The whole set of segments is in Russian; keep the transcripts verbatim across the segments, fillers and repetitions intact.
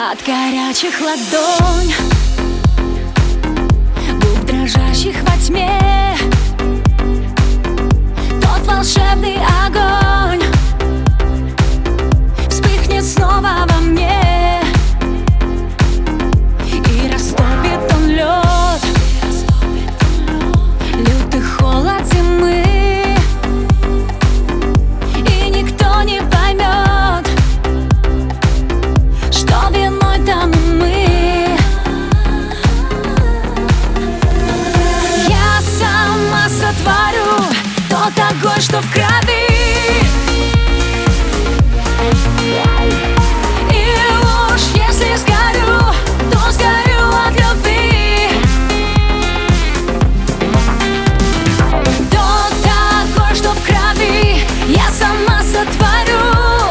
От горячих ладонь, губ дрожащих во тьме, тот волшебный огонь вспыхнет снова во мне, и растопит он лед, лютый холод зимы, и никто не поймет, что виной тому мы. Я сама сотворю тот огонь, что в крови, и уж если сгорю, то сгорю от любви. Тот огонь, что в крови, я сама сотворю,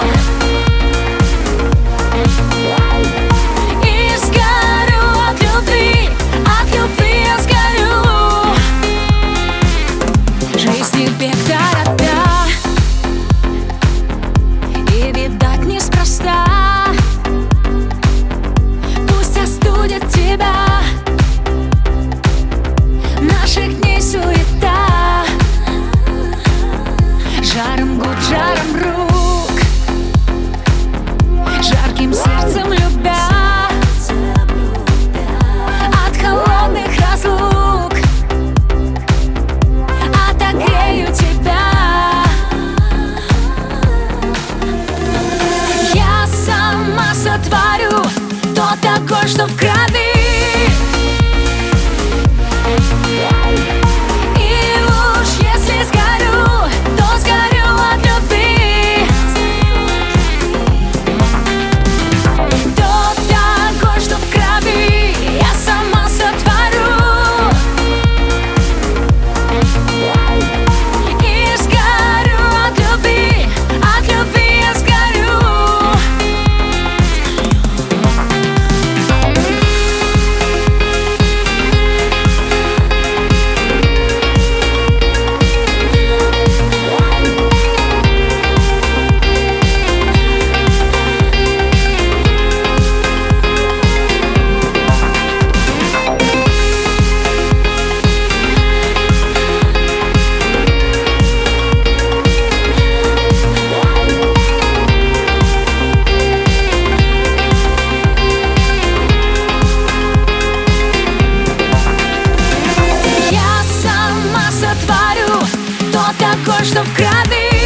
и сгорю от любви, от любви я сгорю. Жизни бег торопя, и, видать, неспроста. Пусть остудит тебя наших дней суета, жаром губ, жаром рук, жарким сердцем любя, от холодных разлук отогрею тебя. Я сама сотворю тот огонь, что в крови, и уж если сгорю, то сгорю от любви. Тот огонь, что в крови, я сама сотворю, и сгорю от любви, от любви я сгорю. Я сама сотворю тот огонь, что в крови,